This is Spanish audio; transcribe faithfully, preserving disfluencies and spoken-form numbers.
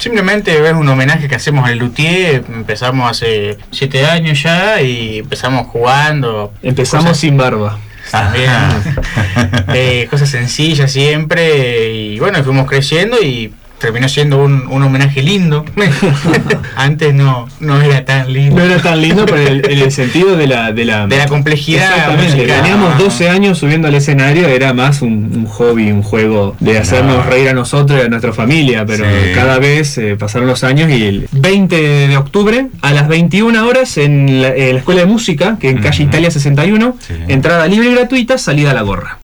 Simplemente es un homenaje que hacemos al luthier. Empezamos hace siete años ya y empezamos jugando. Empezamos cosas, sin barba. También. eh, cosas sencillas siempre. Y bueno, fuimos creciendo y terminó siendo un, un homenaje lindo. Antes no, no era tan lindo. No era tan lindo, pero en el, en el sentido de la, de la... De la complejidad. Exactamente. Teníamos doce años subiendo al escenario, era más un, un hobby, un juego de hacernos no. reír a nosotros y a nuestra familia, pero sí. cada vez eh, pasaron los años y el veinte de octubre a las veintiuna horas en la, en la Escuela de Música, que en calle uh-huh. Italia sesenta y uno, sí. entrada libre y gratuita, salida a la gorra.